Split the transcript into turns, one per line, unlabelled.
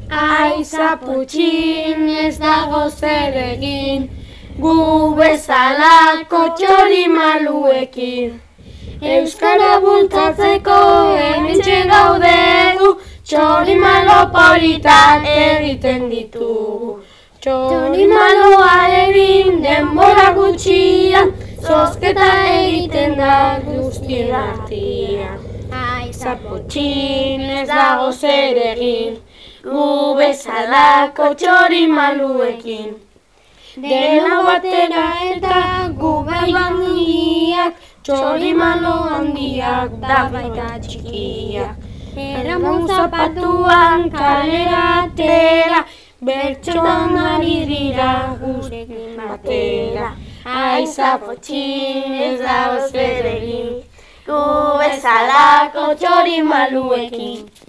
Aizaputxin ez dago zer egin, gu bezalako txori maluekin. Euskara bultzatzeko hementxe gaude gu, txori malo politak egiten ditugu. Txori maloa egin denbora gutxian, zozketa egiten da guztien artean. Aizaputxin ez dago zer egin, gu bezalako txori maluekin. Dena batera eta gu bai handiak, txori malo handiak da baita txikiak. Eramun zapatuan kalera atera, bertsoan ari dira guztien batera. Aizaputxin ez dago zer egin, gu bezalako txori maluekin.